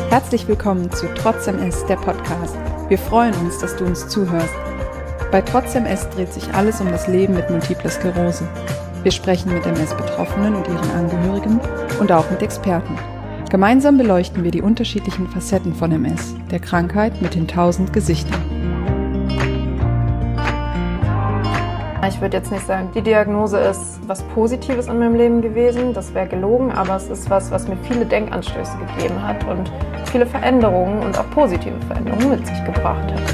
Herzlich willkommen zu Trotz MS, der Podcast. Wir freuen uns, dass du uns zuhörst. Bei Trotz MS dreht sich alles um das Leben mit Multipler Sklerose. Wir sprechen mit MS-Betroffenen und ihren Angehörigen und auch mit Experten. Gemeinsam beleuchten wir die unterschiedlichen Facetten von MS, der Krankheit mit den 1000 Gesichtern. Ich würde jetzt nicht sagen, die Diagnose ist was Positives in meinem Leben gewesen, das wäre gelogen, aber es ist was mir viele Denkanstöße gegeben hat und viele Veränderungen und auch positive Veränderungen mit sich gebracht hat.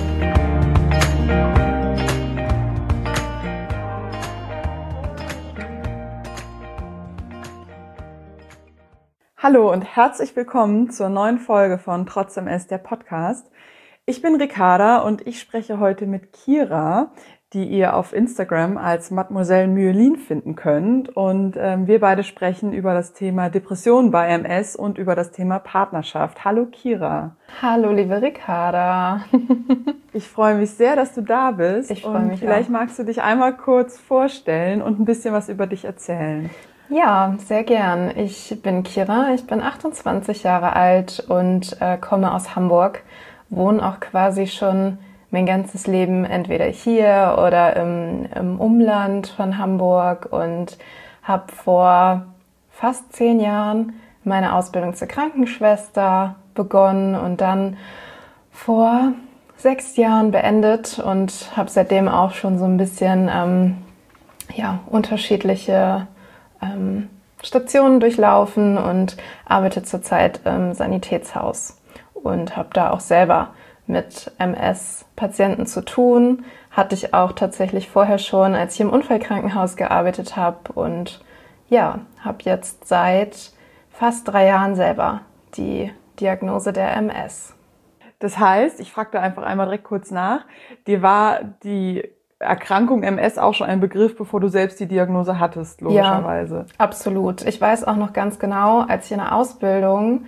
Hallo und herzlich willkommen zur neuen Folge von Trotz MS, der Podcast. Ich bin Ricarda und ich spreche heute mit Kira, die ihr auf Instagram als Mademoiselle Myelin finden könnt. Und wir beide sprechen über das Thema Depression bei MS und über das Thema Partnerschaft. Hallo Kira. Hallo liebe Ricarda. Ich freue mich sehr, dass du da bist. Ich freue mich vielleicht auch. magst du dich einmal kurz vorstellen und ein bisschen was über dich erzählen. Ja, sehr gern. Ich bin Kira, ich bin 28 Jahre alt und komme aus Hamburg, wohne auch quasi schon mein ganzes Leben entweder hier oder im Umland von Hamburg und habe vor fast 10 Jahren meine Ausbildung zur Krankenschwester begonnen und dann vor 6 Jahren beendet und habe seitdem auch schon so ein bisschen unterschiedliche Stationen durchlaufen und arbeite zurzeit im Sanitätshaus und habe da auch selber mit MS-Patienten zu tun. Hatte ich auch tatsächlich vorher schon, als ich im Unfallkrankenhaus gearbeitet habe und ja, habe jetzt seit fast 3 Jahren selber die Diagnose der MS. Das heißt, ich frage da einfach einmal direkt kurz nach, dir war die Erkrankung MS auch schon ein Begriff, bevor du selbst die Diagnose hattest, logischerweise. Ja, absolut. Ich weiß auch noch ganz genau, als ich in der Ausbildung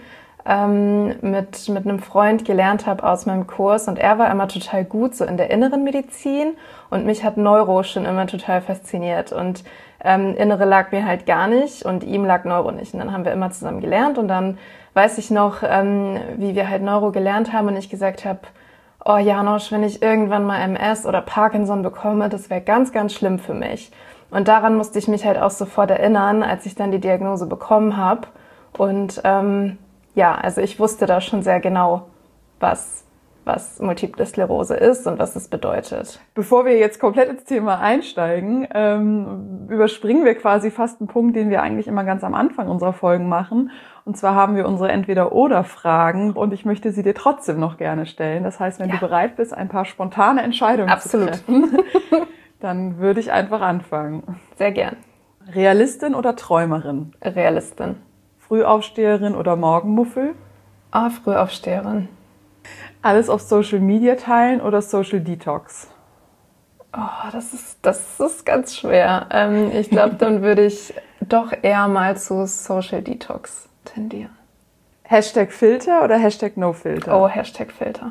mit einem Freund gelernt habe aus meinem Kurs und er war immer total gut so in der inneren Medizin und mich hat Neuro schon immer total fasziniert und Innere lag mir halt gar nicht und ihm lag Neuro nicht und dann haben wir immer zusammen gelernt und dann weiß ich noch, wie wir halt Neuro gelernt haben und ich gesagt habe, oh Janosch, wenn ich irgendwann mal MS oder Parkinson bekomme, das wäre ganz, ganz schlimm für mich. Und daran musste ich mich halt auch sofort erinnern, als ich dann die Diagnose bekommen habe und also ich wusste da schon sehr genau, was Multiple Sklerose ist und was es bedeutet. Bevor wir jetzt komplett ins Thema einsteigen, überspringen wir quasi fast einen Punkt, den wir eigentlich immer ganz am Anfang unserer Folgen machen. Und zwar haben wir unsere Entweder-Oder-Fragen und ich möchte sie dir trotzdem noch gerne stellen. Das heißt, wenn du bereit bist, ein paar spontane Entscheidungen zu treffen, dann würde ich einfach anfangen. Sehr gern. Realistin oder Träumerin? Realistin. Frühaufsteherin oder Morgenmuffel? Frühaufsteherin. Alles auf Social Media teilen oder Social Detox? Oh, das ist ganz schwer. Ich glaube, dann würde ich doch eher mal zu Social Detox tendieren. Hashtag Filter oder Hashtag No Filter? Oh, Hashtag Filter.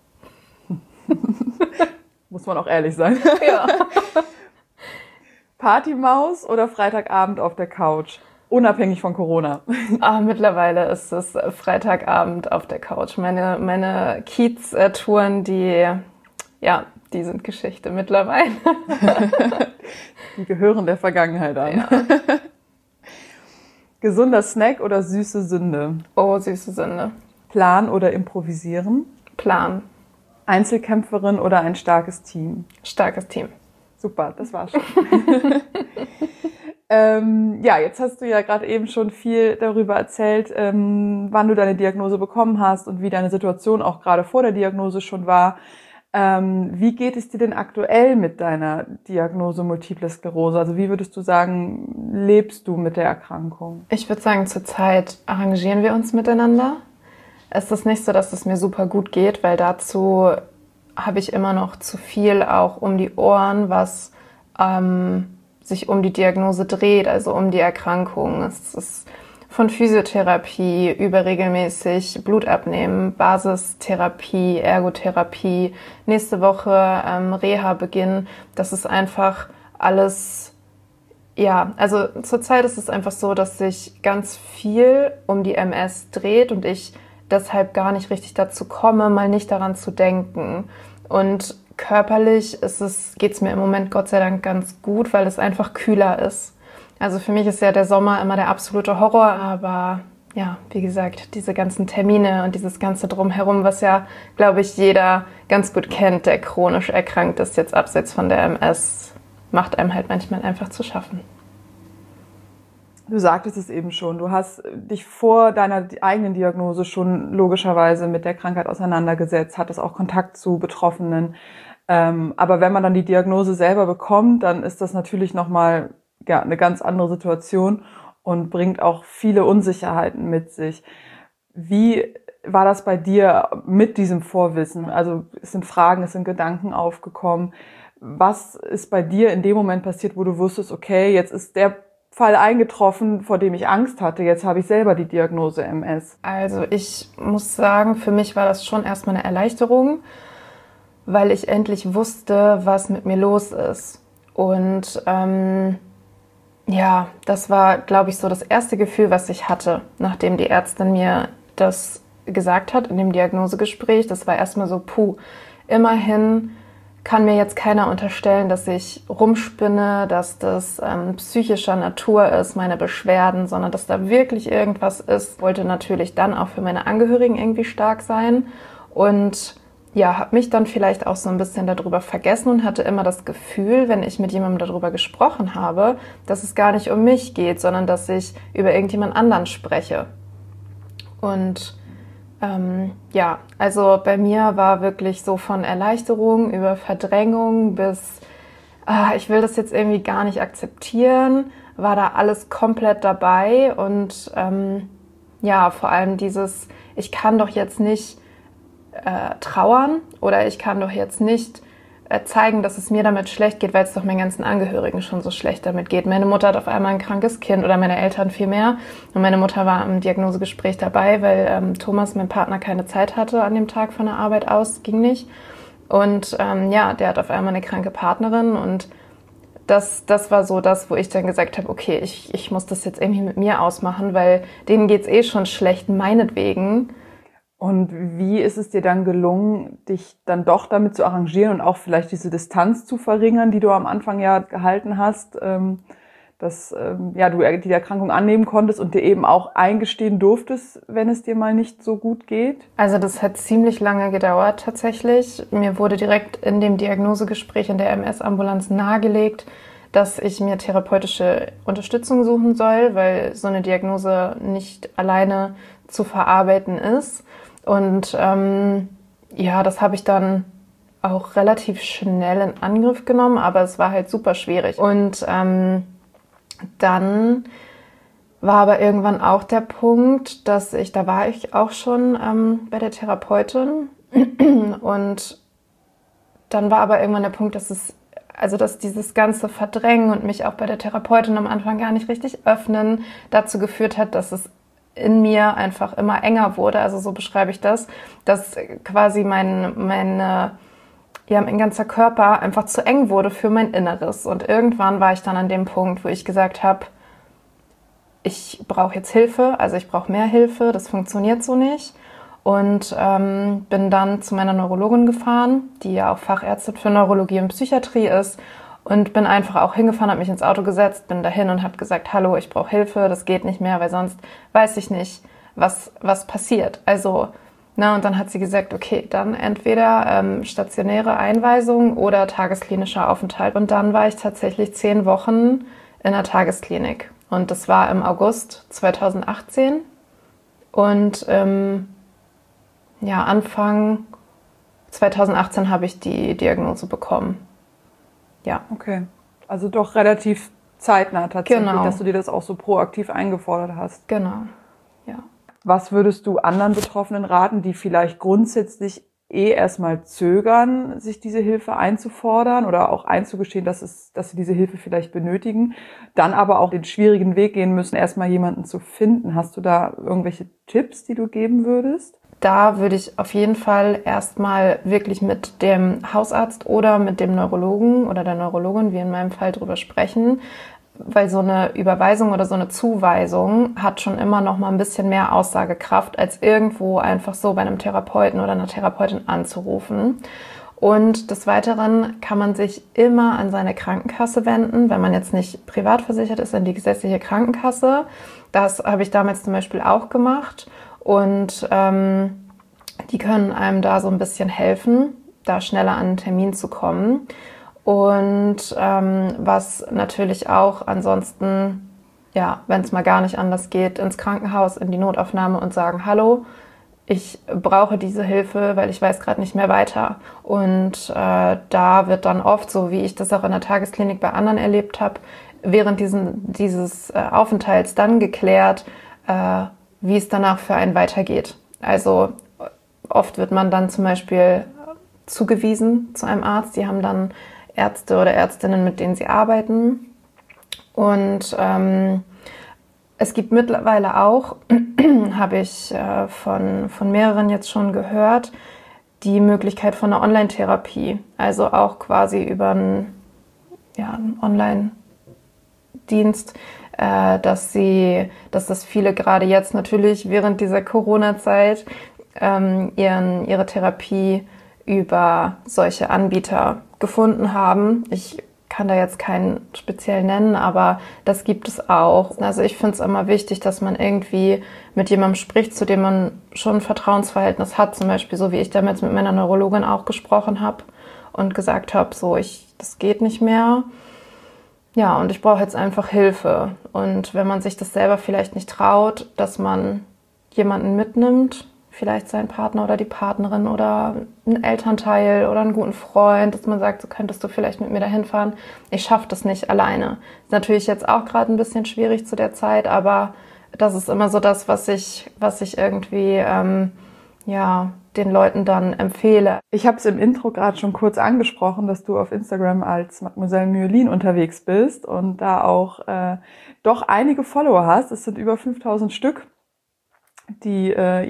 Muss man auch ehrlich sein. Ja. Partymaus oder Freitagabend auf der Couch? Unabhängig von Corona. Mittlerweile ist es Freitagabend auf der Couch. Meine Kiez-Touren, die sind Geschichte mittlerweile. Die gehören der Vergangenheit an. Ja. Gesunder Snack oder süße Sünde? Oh, süße Sünde. Plan oder improvisieren? Plan. Einzelkämpferin oder ein starkes Team? Starkes Team. Super, das war's schon. Jetzt hast du ja gerade eben schon viel darüber erzählt, wann du deine Diagnose bekommen hast und wie deine Situation auch gerade vor der Diagnose schon war. Wie geht es dir denn aktuell mit deiner Diagnose Multiple Sklerose? Also wie würdest du sagen, lebst du mit der Erkrankung? Ich würde sagen, zurzeit arrangieren wir uns miteinander. Es ist nicht so, dass es mir super gut geht, weil dazu habe ich immer noch zu viel auch um die Ohren, was sich um die Diagnose dreht, also um die Erkrankung. Es ist von Physiotherapie über regelmäßig Blut abnehmen, Basistherapie, Ergotherapie, nächste Woche Reha-Beginn. Das ist einfach alles, also zurzeit ist es einfach so, dass sich ganz viel um die MS dreht und ich deshalb gar nicht richtig dazu komme, mal nicht daran zu denken. Und körperlich geht's mir im Moment Gott sei Dank ganz gut, weil es einfach kühler ist. Also für mich ist ja der Sommer immer der absolute Horror, aber ja, wie gesagt, diese ganzen Termine und dieses ganze Drumherum, was ja, glaube ich, jeder ganz gut kennt, der chronisch erkrankt ist, jetzt abseits von der MS, macht einem halt manchmal einfach zu schaffen. Du sagtest es eben schon, du hast dich vor deiner eigenen Diagnose schon logischerweise mit der Krankheit auseinandergesetzt, hattest auch Kontakt zu Betroffenen. Aber wenn man dann die Diagnose selber bekommt, dann ist das natürlich nochmal eine ganz andere Situation und bringt auch viele Unsicherheiten mit sich. Wie war das bei dir mit diesem Vorwissen? Also es sind Fragen, es sind Gedanken aufgekommen. Was ist bei dir in dem Moment passiert, wo du wusstest, okay, jetzt ist der Fall eingetroffen, vor dem ich Angst hatte, jetzt habe ich selber die Diagnose MS? Also ich muss sagen, für mich war das schon erstmal eine Erleichterung, weil ich endlich wusste, was mit mir los ist. Und ja, das war, glaube ich, so das erste Gefühl, was ich hatte, nachdem die Ärztin mir das gesagt hat in dem Diagnosegespräch. Das war erstmal so, immerhin kann mir jetzt keiner unterstellen, dass ich rumspinne, dass das psychischer Natur ist, meine Beschwerden, sondern dass da wirklich irgendwas ist. Ich wollte natürlich dann auch für meine Angehörigen irgendwie stark sein und ja, habe mich dann vielleicht auch so ein bisschen darüber vergessen und hatte immer das Gefühl, wenn ich mit jemandem darüber gesprochen habe, dass es gar nicht um mich geht, sondern dass ich über irgendjemand anderen spreche. Und ja, also bei mir war wirklich so von Erleichterung über Verdrängung bis, ich will das jetzt irgendwie gar nicht akzeptieren, war da alles komplett dabei und ja, vor allem dieses, ich kann doch jetzt nicht trauern oder ich kann doch jetzt nicht zeigen, dass es mir damit schlecht geht, weil es doch meinen ganzen Angehörigen schon so schlecht damit geht. Meine Mutter hat auf einmal ein krankes Kind oder meine Eltern viel mehr. Und meine Mutter war im Diagnosegespräch dabei, weil Thomas, mein Partner, keine Zeit hatte an dem Tag von der Arbeit aus, ging nicht. Und ja, der hat auf einmal eine kranke Partnerin und das war so das, wo ich dann gesagt habe, okay, ich muss das jetzt irgendwie mit mir ausmachen, weil denen geht's eh schon schlecht, meinetwegen. Und wie ist es dir dann gelungen, dich dann doch damit zu arrangieren und auch vielleicht diese Distanz zu verringern, die du am Anfang ja gehalten hast, dass ja, du die Erkrankung annehmen konntest und dir eben auch eingestehen durftest, wenn es dir mal nicht so gut geht? Also das hat ziemlich lange gedauert tatsächlich. Mir wurde direkt in dem Diagnosegespräch in der MS-Ambulanz nahegelegt, dass ich mir therapeutische Unterstützung suchen soll, weil so eine Diagnose nicht alleine zu verarbeiten ist. Und ja, das habe ich dann auch relativ schnell in Angriff genommen, aber es war halt super schwierig. Und dann war aber irgendwann auch der Punkt, da war ich auch schon bei der Therapeutin und dann war aber irgendwann der Punkt, dass dieses ganze Verdrängen und mich auch bei der Therapeutin am Anfang gar nicht richtig öffnen dazu geführt hat, dass es in mir einfach immer enger wurde. Also so beschreibe ich das, dass quasi mein ganzer Körper einfach zu eng wurde für mein Inneres. Und irgendwann war ich dann an dem Punkt, wo ich gesagt habe, ich brauche jetzt Hilfe, also ich brauche mehr Hilfe, das funktioniert so nicht. Und bin dann zu meiner Neurologin gefahren, die ja auch Fachärztin für Neurologie und Psychiatrie ist. Und bin einfach auch hingefahren, habe mich ins Auto gesetzt, bin dahin und habe gesagt, hallo, ich brauche Hilfe, das geht nicht mehr, weil sonst weiß ich nicht, was passiert. Also, und dann hat sie gesagt, okay, dann entweder stationäre Einweisung oder tagesklinischer Aufenthalt. Und dann war ich tatsächlich 10 Wochen in der Tagesklinik. Und das war im August 2018. Und ja, Anfang 2018 habe ich die Diagnose bekommen. Ja. Okay. Also doch relativ zeitnah tatsächlich, genau, dass du dir das auch so proaktiv eingefordert hast. Genau, ja. Was würdest du anderen Betroffenen raten, die vielleicht grundsätzlich erstmal zögern, sich diese Hilfe einzufordern oder auch einzugestehen, dass sie diese Hilfe vielleicht benötigen, dann aber auch den schwierigen Weg gehen müssen, erstmal jemanden zu finden? Hast du da irgendwelche Tipps, die du geben würdest? Da würde ich auf jeden Fall erstmal wirklich mit dem Hausarzt oder mit dem Neurologen oder der Neurologin, wie in meinem Fall, drüber sprechen. weil so eine Überweisung oder so eine Zuweisung hat schon immer noch mal ein bisschen mehr Aussagekraft, als irgendwo einfach so bei einem Therapeuten oder einer Therapeutin anzurufen. Und des Weiteren kann man sich immer an seine Krankenkasse wenden, wenn man jetzt nicht privat versichert ist, an die gesetzliche Krankenkasse. Das habe ich damals zum Beispiel auch gemacht. Und die können einem da so ein bisschen helfen, da schneller an einen Termin zu kommen. Und was natürlich auch ansonsten, ja, wenn es mal gar nicht anders geht, ins Krankenhaus, in die Notaufnahme und sagen, hallo, ich brauche diese Hilfe, weil ich weiß gerade nicht mehr weiter. Und da wird dann oft, so wie ich das auch in der Tagesklinik bei anderen erlebt habe, während dieses Aufenthalts dann geklärt, wie es danach für einen weitergeht. Also oft wird man dann zum Beispiel zugewiesen zu einem Arzt. Die haben dann Ärzte oder Ärztinnen, mit denen sie arbeiten. Und es gibt mittlerweile auch, habe ich von mehreren jetzt schon gehört, die Möglichkeit von einer Online-Therapie. Also auch quasi über einen Online-Dienst, dass das viele gerade jetzt natürlich während dieser Corona-Zeit ihre Therapie über solche Anbieter gefunden haben. Ich kann da jetzt keinen speziell nennen, aber das gibt es auch. Also ich finde es immer wichtig, dass man irgendwie mit jemandem spricht, zu dem man schon ein Vertrauensverhältnis hat. Zum Beispiel so, wie ich damals mit meiner Neurologin auch gesprochen habe und gesagt habe, so, das geht nicht mehr. Ja, und ich brauche jetzt einfach Hilfe. Und wenn man sich das selber vielleicht nicht traut, dass man jemanden mitnimmt, vielleicht seinen Partner oder die Partnerin oder einen Elternteil oder einen guten Freund, dass man sagt, so könntest du vielleicht mit mir dahin fahren. Ich schaffe das nicht alleine. Ist natürlich jetzt auch gerade ein bisschen schwierig zu der Zeit, aber das ist immer so das, was ich irgendwie den Leuten dann empfehle. Ich habe es im Intro gerade schon kurz angesprochen, dass du auf Instagram als Mademoiselle Myelin unterwegs bist und da auch doch einige Follower hast. Es sind über 5000 Stück, die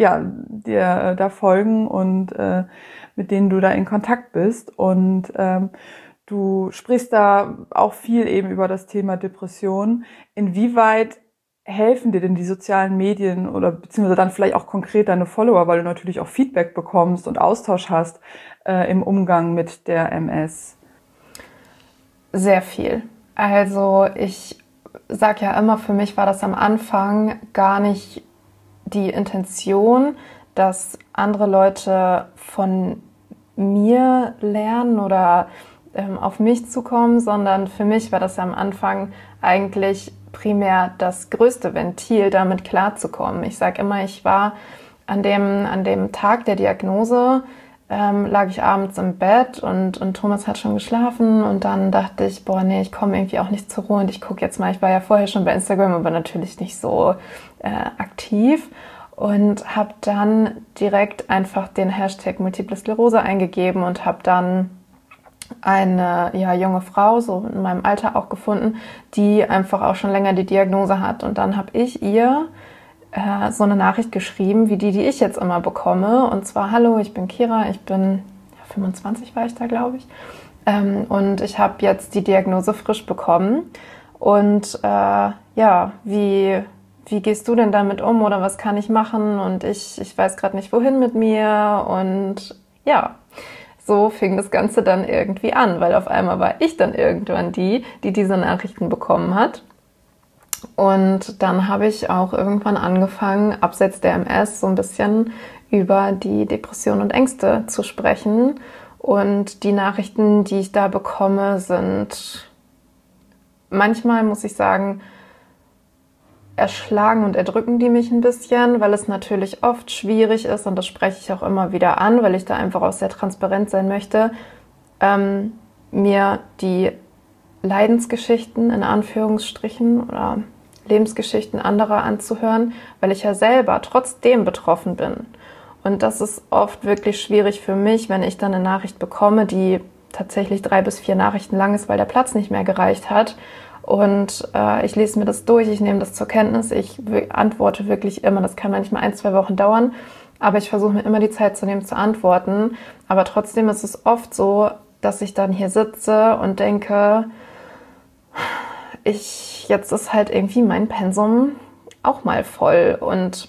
dir da folgen und mit denen du da in Kontakt bist. Und du sprichst da auch viel eben über das Thema Depression. Inwieweit helfen dir denn die sozialen Medien oder beziehungsweise dann vielleicht auch konkret deine Follower, weil du natürlich auch Feedback bekommst und Austausch hast im Umgang mit der MS? Sehr viel. Also ich sage ja immer, für mich war das am Anfang gar nicht die Intention, dass andere Leute von mir lernen oder auf mich zukommen, sondern für mich war das am Anfang eigentlich primär das größte Ventil, damit klarzukommen. Ich sage immer, ich war an dem Tag der Diagnose, lag ich abends im Bett und Thomas hat schon geschlafen und dann dachte ich, ich komme irgendwie auch nicht zur Ruhe und ich gucke jetzt mal, ich war ja vorher schon bei Instagram, aber natürlich nicht so aktiv und habe dann direkt einfach den Hashtag Multiple Sklerose eingegeben und habe dann eine junge Frau, so in meinem Alter auch gefunden, die einfach auch schon länger die Diagnose hat. Und dann habe ich ihr so eine Nachricht geschrieben, wie die ich jetzt immer bekomme. Und zwar, hallo, ich bin Kira, ich bin 25 war ich da, glaube ich. Und ich habe jetzt die Diagnose frisch bekommen. Und wie gehst du denn damit um oder was kann ich machen? Und ich weiß gerade nicht, wohin mit mir. Und ja, so fing das Ganze dann irgendwie an, weil auf einmal war ich dann irgendwann die diese Nachrichten bekommen hat. Und dann habe ich auch irgendwann angefangen, abseits der MS so ein bisschen über die Depressionen und Ängste zu sprechen. Und die Nachrichten, die ich da bekomme, sind manchmal, muss ich sagen, erschlagen und erdrücken die mich ein bisschen, weil es natürlich oft schwierig ist, und das spreche ich auch immer wieder an, weil ich da einfach auch sehr transparent sein möchte, mir die Leidensgeschichten in Anführungsstrichen oder Lebensgeschichten anderer anzuhören, weil ich ja selber trotzdem betroffen bin. Und das ist oft wirklich schwierig für mich, wenn ich dann eine Nachricht bekomme, die tatsächlich 3 bis 4 Nachrichten lang ist, weil der Platz nicht mehr gereicht hat. Und ich lese mir das durch, ich nehme das zur Kenntnis, ich antworte wirklich immer. Das kann manchmal 1, 2 Wochen dauern, aber ich versuche mir immer die Zeit zu nehmen, zu antworten. Aber trotzdem ist es oft so, dass ich dann hier sitze und denke, jetzt ist halt irgendwie mein Pensum auch mal voll. Und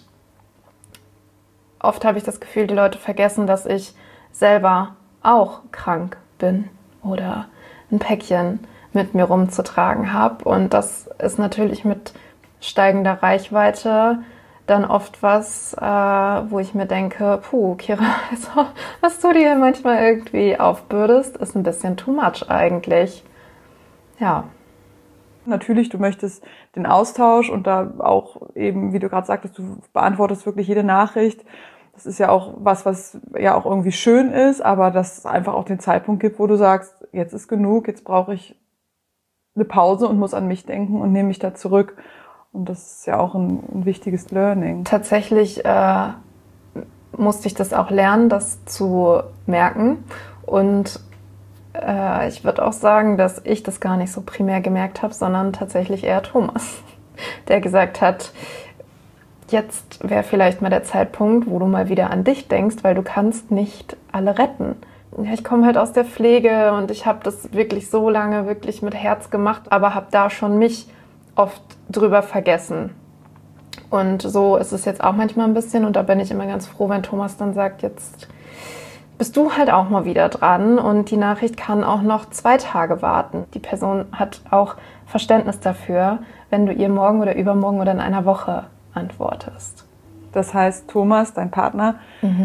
oft habe ich das Gefühl, die Leute vergessen, dass ich selber auch krank bin oder ein Päckchen mit mir rumzutragen habe. Und das ist natürlich mit steigender Reichweite dann oft was, wo ich mir denke, puh, Kira, also, was du dir manchmal irgendwie aufbürdest, ist ein bisschen too much eigentlich. Ja. Natürlich, du möchtest den Austausch und da auch eben, wie du gerade sagtest, du beantwortest wirklich jede Nachricht. Das ist ja auch was ja auch irgendwie schön ist, aber dass es einfach auch den Zeitpunkt gibt, wo du sagst, jetzt ist genug, jetzt brauche ich eine Pause und muss an mich denken und nehme mich da zurück. Und das ist ja auch ein wichtiges Learning. Tatsächlich musste ich das auch lernen, das zu merken. Und ich würde auch sagen, dass ich das gar nicht so primär gemerkt habe, sondern tatsächlich eher Thomas, der gesagt hat, jetzt wäre vielleicht mal der Zeitpunkt, wo du mal wieder an dich denkst, weil du kannst nicht alle retten. Ja, ich komme halt aus der Pflege und ich habe das wirklich so lange wirklich mit Herz gemacht, aber habe da schon mich oft drüber vergessen. Und so ist es jetzt auch manchmal ein bisschen und da bin ich immer ganz froh, wenn Thomas dann sagt, jetzt bist du halt auch mal wieder dran und die Nachricht kann auch noch 2 Tage warten. Die Person hat auch Verständnis dafür, wenn du ihr morgen oder übermorgen oder in einer Woche antwortest. Das heißt, Thomas, dein Partner,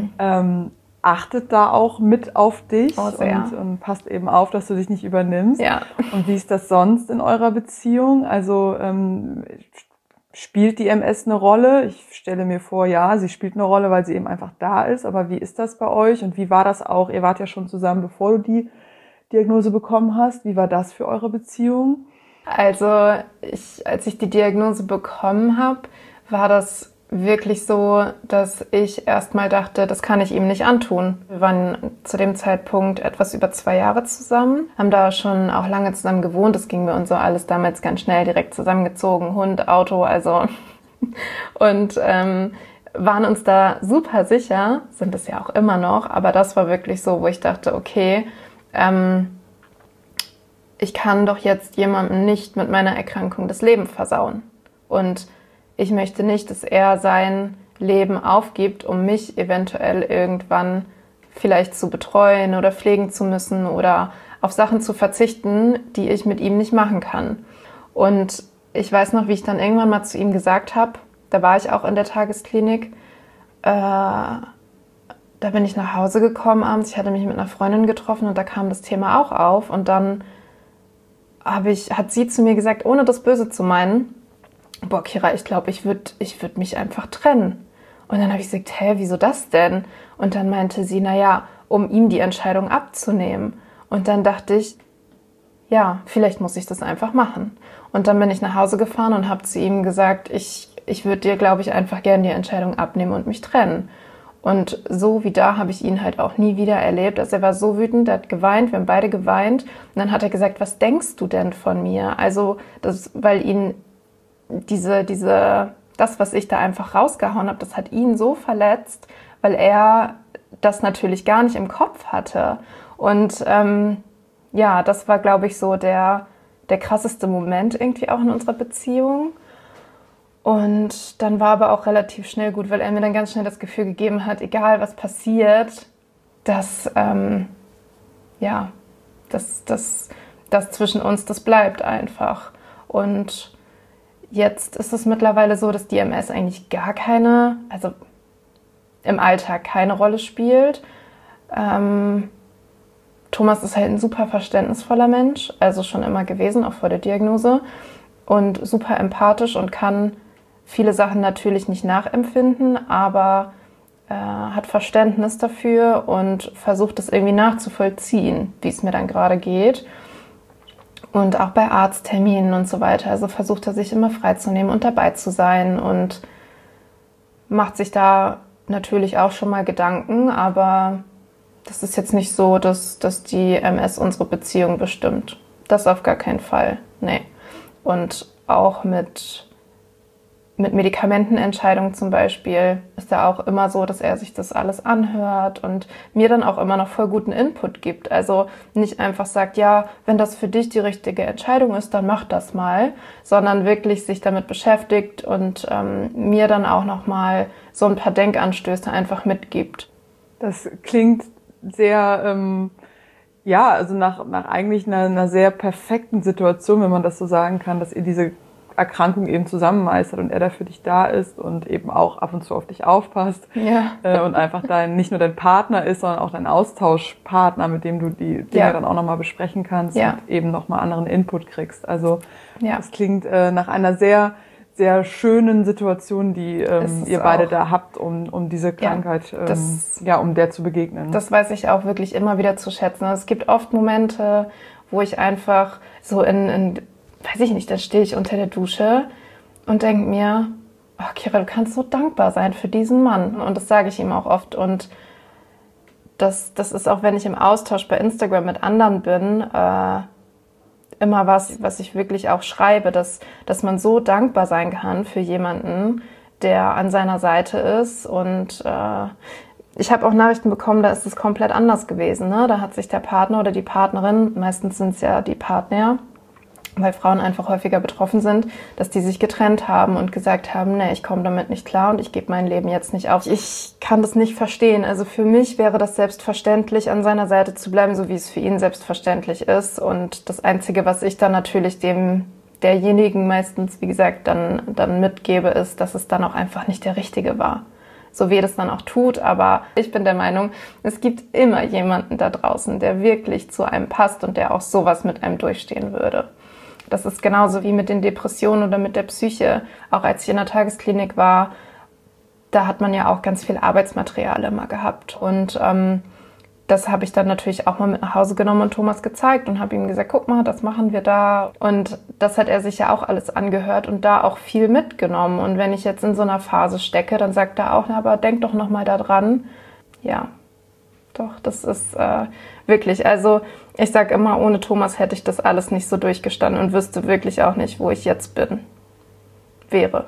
achtet da auch mit auf dich und passt eben auf, dass du dich nicht übernimmst. Ja. Und wie ist das sonst in eurer Beziehung? Also spielt die MS eine Rolle? Ich stelle mir vor, ja, sie spielt eine Rolle, weil sie eben einfach da ist. Aber wie ist das bei euch? Und wie war das auch? Ihr wart ja schon zusammen, bevor du die Diagnose bekommen hast. Wie war das für eure Beziehung? Also als ich die Diagnose bekommen habe, war das wirklich so, dass ich erstmal dachte, das kann ich ihm nicht antun. Wir waren zu dem Zeitpunkt etwas über 2 Jahre zusammen, haben da schon auch lange zusammen gewohnt. Das ging bei uns so alles damals ganz schnell, direkt zusammengezogen, Hund, Auto, also und waren uns da super sicher, sind es ja auch immer noch, aber das war wirklich so, wo ich dachte, okay, ich kann doch jetzt jemandem nicht mit meiner Erkrankung das Leben versauen. Und ich möchte nicht, dass er sein Leben aufgibt, um mich eventuell irgendwann vielleicht zu betreuen oder pflegen zu müssen oder auf Sachen zu verzichten, die ich mit ihm nicht machen kann. Und ich weiß noch, wie ich dann irgendwann mal zu ihm gesagt habe, da war ich auch in der Tagesklinik, da bin ich nach Hause gekommen abends, ich hatte mich mit einer Freundin getroffen und da kam das Thema auch auf und dann hat sie zu mir gesagt, ohne das Böse zu meinen, boah, Kira, ich glaube, ich würd mich einfach trennen. Und dann habe ich gesagt, hä, wieso das denn? Und dann meinte sie, naja, um ihm die Entscheidung abzunehmen. Und dann dachte ich, ja, vielleicht muss ich das einfach machen. Und dann bin ich nach Hause gefahren und habe zu ihm gesagt, ich würde dir, glaube ich, einfach gerne die Entscheidung abnehmen und mich trennen. Und so wie da habe ich ihn halt auch nie wieder erlebt. Also er war so wütend, er hat geweint, wir haben beide geweint. Und dann hat er gesagt, was denkst du denn von mir? Also, weil ihn das, was ich da einfach rausgehauen habe, das hat ihn so verletzt, weil er das natürlich gar nicht im Kopf hatte. Und ja, das war, glaube ich, so der krasseste Moment irgendwie auch in unserer Beziehung. Und dann war aber auch relativ schnell gut, weil er mir dann ganz schnell das Gefühl gegeben hat, egal was passiert, dass das zwischen uns, das bleibt einfach. Und jetzt ist es mittlerweile so, dass die MS eigentlich gar keine, also im Alltag keine Rolle spielt. Thomas ist halt ein super verständnisvoller Mensch, also schon immer gewesen, auch vor der Diagnose. Und super empathisch und kann viele Sachen natürlich nicht nachempfinden, aber hat Verständnis dafür und versucht es irgendwie nachzuvollziehen, wie es mir dann gerade geht. Und auch bei Arztterminen und so weiter. Also versucht er sich immer freizunehmen und dabei zu sein und macht sich da natürlich auch schon mal Gedanken, aber das ist jetzt nicht so, dass die MS unsere Beziehung bestimmt. Das auf gar keinen Fall, nee. Und auch mit mit Medikamentenentscheidungen zum Beispiel ist er auch immer so, dass er sich das alles anhört und mir dann auch immer noch voll guten Input gibt. Also nicht einfach sagt, ja, wenn das für dich die richtige Entscheidung ist, dann mach das mal, sondern wirklich sich damit beschäftigt und mir dann auch nochmal so ein paar Denkanstöße einfach mitgibt. Das klingt sehr, also nach eigentlich einer sehr perfekten Situation, wenn man das so sagen kann, dass ihr diese Erkrankung eben zusammen meistert und er da für dich da ist und eben auch ab und zu auf dich aufpasst. Ja. Und einfach nicht nur dein Partner ist, sondern auch dein Austauschpartner, mit dem du die Dinge dann auch nochmal besprechen kannst und eben nochmal anderen Input kriegst. Also das klingt nach einer sehr, sehr schönen Situation, die ihr beide da habt, um diese Krankheit, um der zu begegnen. Das weiß ich auch wirklich immer wieder zu schätzen. Es gibt oft Momente, wo ich einfach so weiß ich nicht, dann stehe ich unter der Dusche und denke mir, oh, Kira, du kannst so dankbar sein für diesen Mann. Und das sage ich ihm auch oft. Und das ist auch, wenn ich im Austausch bei Instagram mit anderen bin, immer was ich wirklich auch schreibe, dass man so dankbar sein kann für jemanden, der an seiner Seite ist. Und ich habe auch Nachrichten bekommen, da ist es komplett anders gewesen. Ne? Da hat sich der Partner oder die Partnerin, meistens sind es ja die Partner, weil Frauen einfach häufiger betroffen sind, dass die sich getrennt haben und gesagt haben, nee, ich komme damit nicht klar und ich gebe mein Leben jetzt nicht auf. Ich kann das nicht verstehen. Also für mich wäre das selbstverständlich, an seiner Seite zu bleiben, so wie es für ihn selbstverständlich ist. Und das Einzige, was ich dann natürlich derjenigen meistens, wie gesagt, dann mitgebe, ist, dass es dann auch einfach nicht der Richtige war. So wie das dann auch tut, aber ich bin der Meinung, es gibt immer jemanden da draußen, der wirklich zu einem passt und der auch sowas mit einem durchstehen würde. Das ist genauso wie mit den Depressionen oder mit der Psyche. Auch als ich in der Tagesklinik war, da hat man ja auch ganz viel Arbeitsmaterial immer gehabt. Und das habe ich dann natürlich auch mal mit nach Hause genommen und Thomas gezeigt und habe ihm gesagt, guck mal, das machen wir da. Und das hat er sich ja auch alles angehört und da auch viel mitgenommen. Und wenn ich jetzt in so einer Phase stecke, dann sagt er auch, na, aber denk doch noch mal da dran. Ja, doch, das ist wirklich, also ich sage immer, ohne Thomas hätte ich das alles nicht so durchgestanden und wüsste wirklich auch nicht, wo ich jetzt wäre.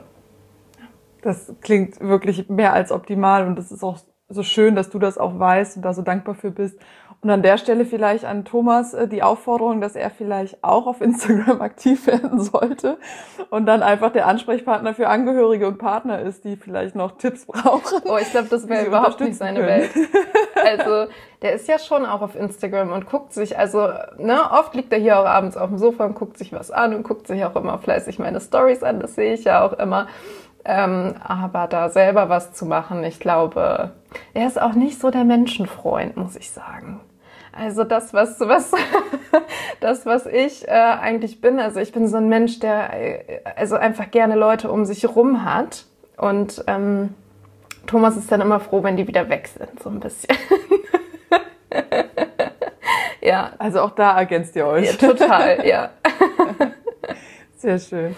Das klingt wirklich mehr als optimal und das ist auch so schön, dass du das auch weißt und da so dankbar für bist. Und an der Stelle vielleicht an Thomas die Aufforderung, dass er vielleicht auch auf Instagram aktiv werden sollte und dann einfach der Ansprechpartner für Angehörige und Partner ist, die vielleicht noch Tipps brauchen. Oh, ich glaube, das wäre überhaupt nicht seine Welt. Also, der ist ja schon auch auf Instagram und guckt sich, oft liegt er hier auch abends auf dem Sofa und guckt sich was an und guckt sich auch immer fleißig meine Stories an, das sehe ich ja auch immer. Aber da selber was zu machen, ich glaube, er ist auch nicht so der Menschenfreund, muss ich sagen. Also das, was ich eigentlich bin, also ich bin so ein Mensch, der einfach gerne Leute um sich rum hat. Und Thomas ist dann immer froh, wenn die wieder weg sind, so ein bisschen. Ja. Also auch da ergänzt ihr euch. Ja, total, ja. Sehr schön.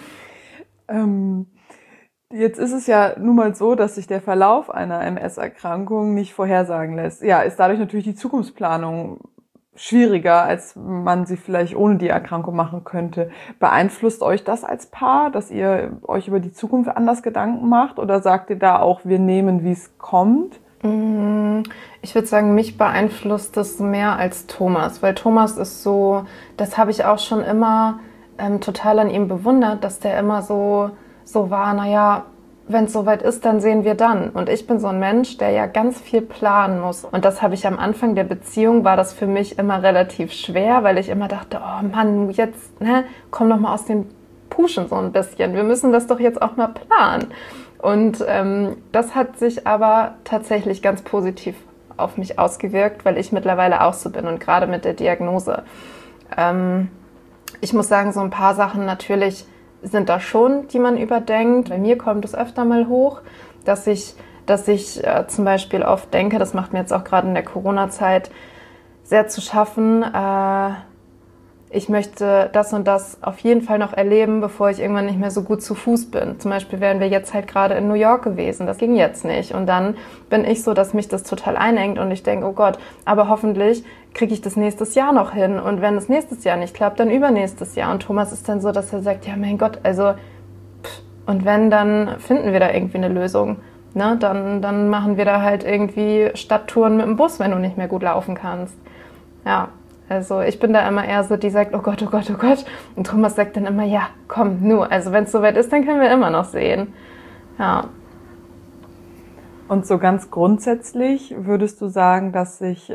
Jetzt ist es ja nun mal so, dass sich der Verlauf einer MS-Erkrankung nicht vorhersagen lässt. Ja, ist dadurch natürlich die Zukunftsplanung schwieriger, als man sie vielleicht ohne die Erkrankung machen könnte. Beeinflusst euch das als Paar, dass ihr euch über die Zukunft anders Gedanken macht? Oder sagt ihr da auch, wir nehmen, wie es kommt? Ich würde sagen, mich beeinflusst das mehr als Thomas, weil Thomas ist so, das habe ich auch schon immer total an ihm bewundert, dass der immer so war, naja, wenn es soweit ist, dann sehen wir dann. Und ich bin so ein Mensch, der ja ganz viel planen muss. Und das habe ich am Anfang der Beziehung, war das für mich immer relativ schwer, weil ich immer dachte, oh Mann, jetzt, komm doch mal aus dem Puschen so ein bisschen. Wir müssen das doch jetzt auch mal planen. Und das hat sich aber tatsächlich ganz positiv auf mich ausgewirkt, weil ich mittlerweile auch so bin und gerade mit der Diagnose. Ich muss sagen, so ein paar Sachen natürlich sind da schon, die man überdenkt. Bei mir kommt es öfter mal hoch, dass ich zum Beispiel oft denke, das macht mir jetzt auch gerade in der Corona-Zeit sehr zu schaffen, ich möchte das und das auf jeden Fall noch erleben, bevor ich irgendwann nicht mehr so gut zu Fuß bin. Zum Beispiel wären wir jetzt halt gerade in New York gewesen. Das ging jetzt nicht. Und dann bin ich so, dass mich das total einengt und ich denke, oh Gott, aber hoffentlich kriege ich das nächstes Jahr noch hin. Und wenn es nächstes Jahr nicht klappt, dann übernächstes Jahr. Und Thomas ist dann so, dass er sagt, ja mein Gott, also Und wenn, dann finden wir da irgendwie eine Lösung. Ne? Dann machen wir da halt irgendwie Stadttouren mit dem Bus, wenn du nicht mehr gut laufen kannst. Ja, also ich bin da immer eher so, die sagt, oh Gott, oh Gott, oh Gott. Und Thomas sagt dann immer, ja, komm, nur. Also wenn es soweit ist, dann können wir immer noch sehen. Ja. Und so ganz grundsätzlich würdest du sagen, dass sich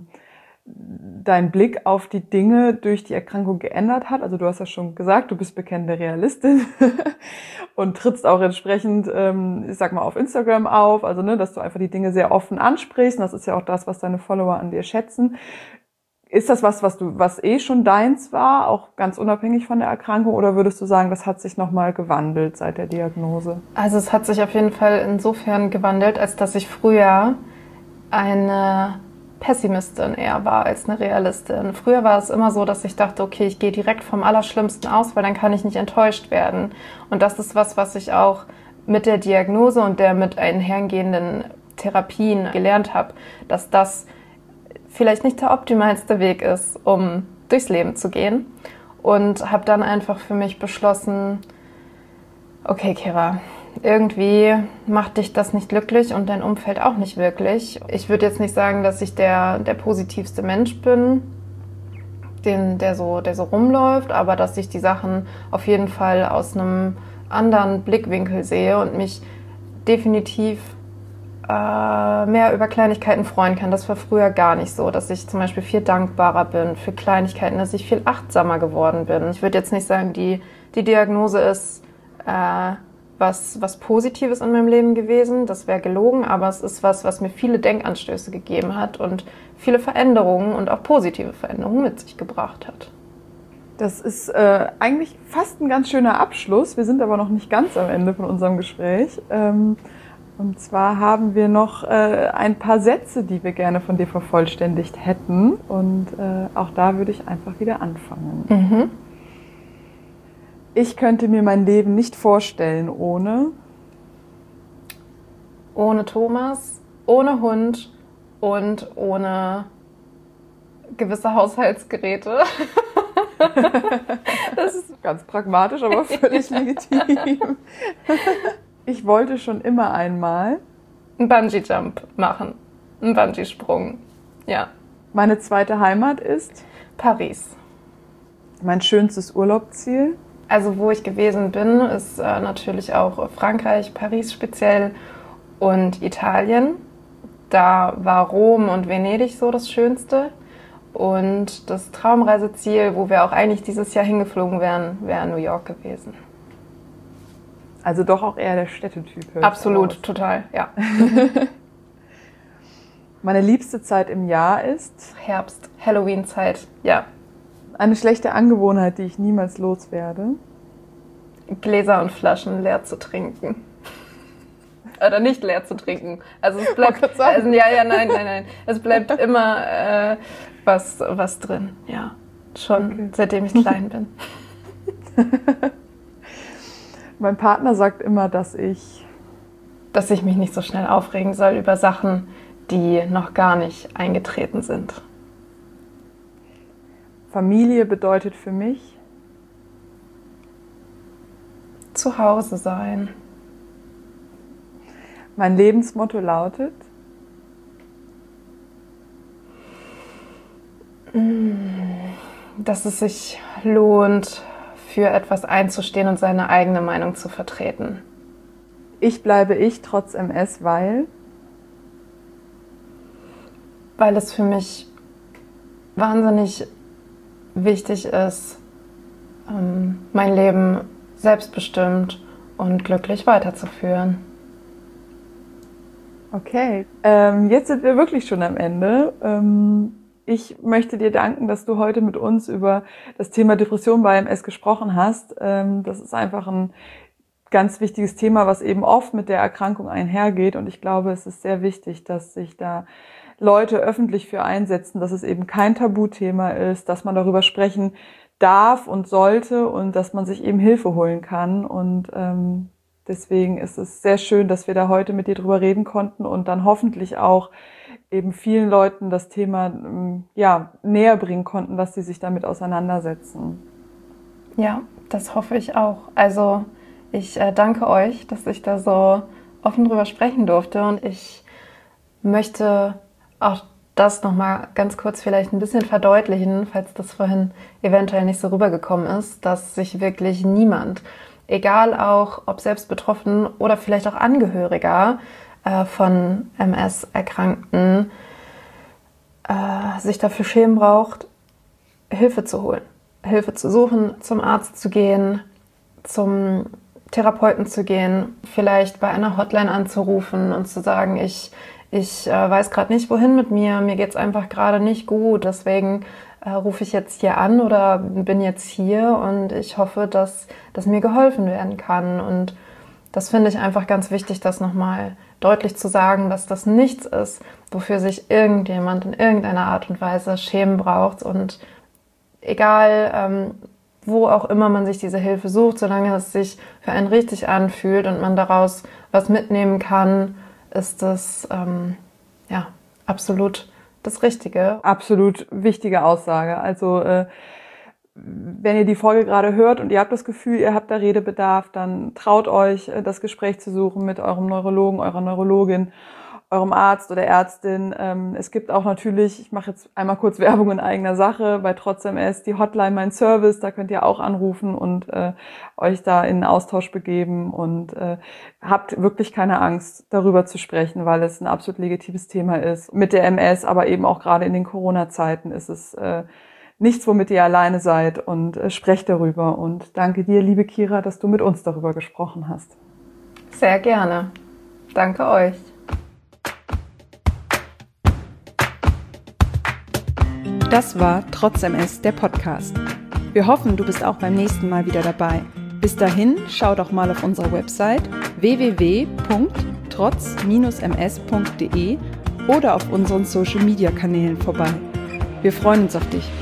dein Blick auf die Dinge durch die Erkrankung geändert hat? Also du hast ja schon gesagt, du bist bekennende Realistin und trittst auch entsprechend, ich sag mal, auf Instagram auf, also ne, dass du einfach die Dinge sehr offen ansprichst. Und das ist ja auch das, was deine Follower an dir schätzen. Ist das was eh schon deins war, auch ganz unabhängig von der Erkrankung, oder würdest du sagen, das hat sich nochmal gewandelt seit der Diagnose? Also es hat sich auf jeden Fall insofern gewandelt, als dass ich früher eine Pessimistin eher war als eine Realistin. Früher war es immer so, dass ich dachte, okay, ich gehe direkt vom Allerschlimmsten aus, weil dann kann ich nicht enttäuscht werden. Und das ist was ich auch mit der Diagnose und der mit einhergehenden Therapien gelernt habe, dass das vielleicht nicht der optimalste Weg ist, um durchs Leben zu gehen. Und habe dann einfach für mich beschlossen, okay, Kira, irgendwie macht dich das nicht glücklich und dein Umfeld auch nicht wirklich. Ich würde jetzt nicht sagen, dass ich der positivste Mensch bin, der so rumläuft, aber dass ich die Sachen auf jeden Fall aus einem anderen Blickwinkel sehe und mich definitiv mehr über Kleinigkeiten freuen kann. Das war früher gar nicht so, dass ich zum Beispiel viel dankbarer bin für Kleinigkeiten, dass ich viel achtsamer geworden bin. Ich würde jetzt nicht sagen, die Diagnose ist was Positives in meinem Leben gewesen. Das wäre gelogen, aber es ist was mir viele Denkanstöße gegeben hat und viele Veränderungen und auch positive Veränderungen mit sich gebracht hat. Das ist eigentlich fast ein ganz schöner Abschluss. Wir sind aber noch nicht ganz am Ende von unserem Gespräch. Und zwar haben wir noch ein paar Sätze, die wir gerne von dir vervollständigt hätten. Und auch da würde ich einfach wieder anfangen. Mhm. Ich könnte mir mein Leben nicht vorstellen ohne Thomas, ohne Hund und ohne gewisse Haushaltsgeräte. Das ist ganz pragmatisch, aber völlig legitim. Ich wollte schon immer einmal einen Bungee-Jump machen, einen Bungee-Sprung, ja. Meine zweite Heimat ist Paris. Mein schönstes Urlaubsziel. Also wo ich gewesen bin, ist natürlich auch Frankreich, Paris speziell und Italien. Da war Rom und Venedig so das Schönste. Und das Traumreiseziel, wo wir auch eigentlich dieses Jahr hingeflogen wären, wäre New York gewesen. Also doch auch eher der Städtetyp. Absolut, total, ja. Meine liebste Zeit im Jahr ist Herbst, Halloween-Zeit, ja. Eine schlechte Angewohnheit, die ich niemals loswerde. Gläser und Flaschen leer zu trinken. Oder nicht leer zu trinken. Also es bleibt, nein. Es bleibt immer was drin, ja. Schon okay. Seitdem ich klein bin. Mein Partner sagt immer, dass ich mich nicht so schnell aufregen soll über Sachen, die noch gar nicht eingetreten sind. Familie bedeutet für mich zu Hause sein. Mein Lebensmotto lautet dass es sich lohnt, für etwas einzustehen und seine eigene Meinung zu vertreten. Ich bleibe ich trotz MS, weil es für mich wahnsinnig wichtig ist, mein Leben selbstbestimmt und glücklich weiterzuführen. Okay, jetzt sind wir wirklich schon am Ende. Ich möchte dir danken, dass du heute mit uns über das Thema Depression bei MS gesprochen hast. Das ist einfach ein ganz wichtiges Thema, was eben oft mit der Erkrankung einhergeht. Und ich glaube, es ist sehr wichtig, dass sich da Leute öffentlich für einsetzen, dass es eben kein Tabuthema ist, dass man darüber sprechen darf und sollte und dass man sich eben Hilfe holen kann. Und deswegen ist es sehr schön, dass wir da heute mit dir drüber reden konnten und dann hoffentlich auch eben vielen Leuten das Thema näher bringen konnten, dass sie sich damit auseinandersetzen. Ja, das hoffe ich auch. Also ich danke euch, dass ich da so offen drüber sprechen durfte, und ich möchte auch das nochmal ganz kurz vielleicht ein bisschen verdeutlichen, falls das vorhin eventuell nicht so rübergekommen ist, dass sich wirklich niemand, egal auch ob selbst betroffen oder vielleicht auch Angehöriger von MS-Erkrankten, sich dafür schämen braucht, Hilfe zu holen, Hilfe zu suchen, zum Arzt zu gehen, zum Therapeuten zu gehen, vielleicht bei einer Hotline anzurufen und zu sagen, ich weiß gerade nicht, wohin mit mir geht's einfach gerade nicht gut, deswegen rufe ich jetzt hier an oder bin jetzt hier und ich hoffe, dass mir geholfen werden kann. Und das finde ich einfach ganz wichtig, das nochmal deutlich zu sagen, dass das nichts ist, wofür sich irgendjemand in irgendeiner Art und Weise schämen braucht. Und egal, wo auch immer man sich diese Hilfe sucht, solange es sich für einen richtig anfühlt und man daraus was mitnehmen kann, ist das absolut das Richtige. Absolut wichtige Aussage. Also wenn ihr die Folge gerade hört und ihr habt das Gefühl, ihr habt da Redebedarf, dann traut euch, das Gespräch zu suchen mit eurem Neurologen, eurer Neurologin, eurem Arzt oder Ärztin. Es gibt auch natürlich, ich mache jetzt einmal kurz Werbung in eigener Sache, bei Trotzdem MS die Hotline Mein Service, da könnt ihr auch anrufen und euch da in einen Austausch begeben und habt wirklich keine Angst, darüber zu sprechen, weil es ein absolut legitimes Thema ist. Mit der MS, aber eben auch gerade in den Corona-Zeiten ist es nichts, womit ihr alleine seid, und sprecht darüber. Und danke dir, liebe Kira, dass du mit uns darüber gesprochen hast. Sehr gerne. Danke euch. Das war Trotz MS, der Podcast. Wir hoffen, du bist auch beim nächsten Mal wieder dabei. Bis dahin, schau doch mal auf unserer Website www.trotz-ms.de oder auf unseren Social-Media-Kanälen vorbei. Wir freuen uns auf dich.